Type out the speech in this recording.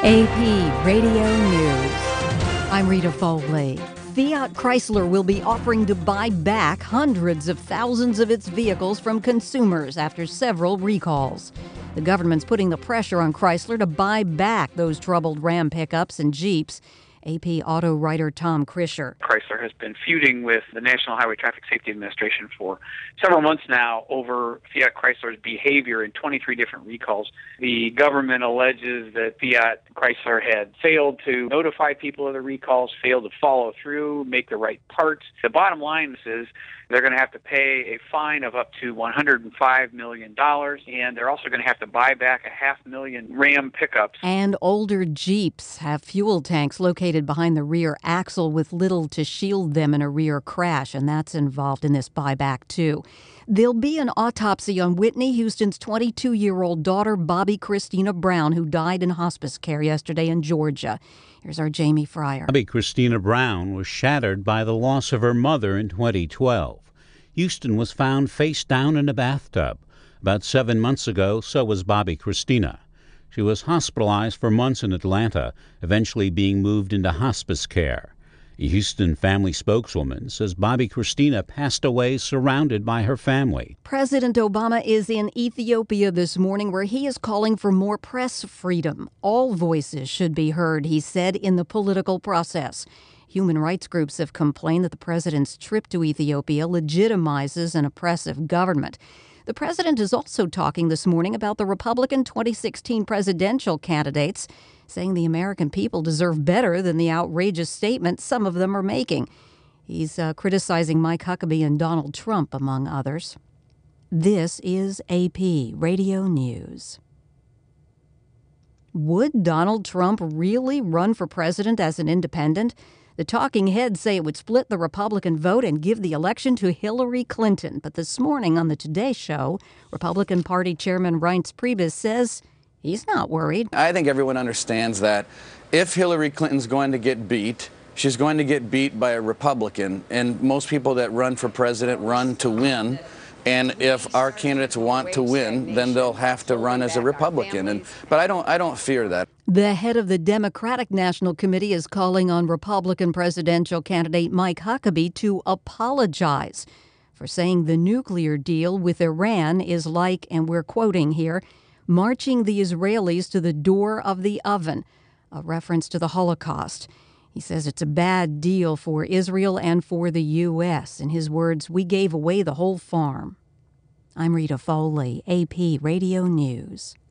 AP Radio News. I'm Rita Foley. Fiat Chrysler will be offering to buy back hundreds of thousands of its vehicles from consumers after several recalls. The government's putting the pressure on Chrysler to buy back those troubled Ram pickups and Jeeps. AP auto writer Tom Krischer. Chrysler has been feuding with the National Highway Traffic Safety Administration for several months now over Fiat Chrysler's behavior in 23 different recalls. The government alleges that Fiat Chrysler had failed to notify people of the recalls, failed to follow through, make the right parts. The bottom line is they're going to have to pay a fine of up to $105 million, and they're also going to have to buy back 500,000 Ram pickups. And older Jeeps have fuel tanks located behind the rear axle with little to shield them in a rear crash, and that's involved in this buyback, too. There'll be an autopsy on Whitney Houston's 22-year-old daughter, Bobby Christina Brown, who died in hospice care yesterday in Georgia. Here's our Jamie Fryer. Bobby Christina Brown was shattered by the loss of her mother in 2012. Houston was found face down in a bathtub. About 7 months ago, so was Bobby Christina. She was hospitalized for months in Atlanta, eventually being moved into hospice care. A Houston family spokeswoman says Bobby Christina passed away surrounded by her family. President Obama is in Ethiopia this morning, where he is calling for more press freedom. All voices should be heard, he said, in the political process. Human rights groups have complained that the president's trip to Ethiopia legitimizes an oppressive government. The president is also talking this morning about the Republican 2016 presidential candidates, saying the American people deserve better than the outrageous statements some of them are making. He's criticizing Mike Huckabee and Donald Trump, among others. This is AP Radio News. Would Donald Trump really run for president as an independent? The talking heads say it would split the Republican vote and give the election to Hillary Clinton. But this morning on the Today Show, Republican Party Chairman Reince Priebus says he's not worried. I think everyone understands that if Hillary Clinton's going to get beat, she's going to get beat by a Republican. And most people that run for president run to win. And if our candidates want to win, then they'll have to run as a Republican. But I don't fear that. The head of the Democratic National Committee is calling on Republican presidential candidate Mike Huckabee to apologize for saying the nuclear deal with Iran is like, and we're quoting here, marching the Israelis to the door of the oven, a reference to the Holocaust. He says it's a bad deal for Israel and for the U.S. In his words, we gave away the whole farm. I'm Rita Foley, AP Radio News.